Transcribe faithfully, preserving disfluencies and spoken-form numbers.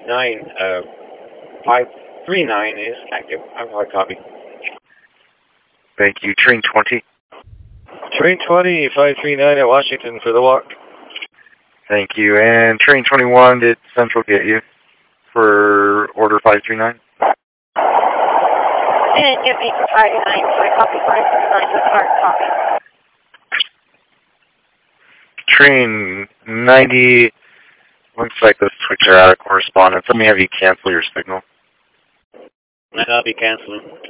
nine, uh, five three nine is active. I'm hard copy. Thank you. Train twenty. Train twenty, five three nine at Washington for the walk. Thank you. And train twenty-one, did Central get you for order five three nine? And give me for five nine, so I copy five three nine with hard copy. Train ninety, looks like the switcher out of correspondence. Let me have you cancel your signal. I copy canceling.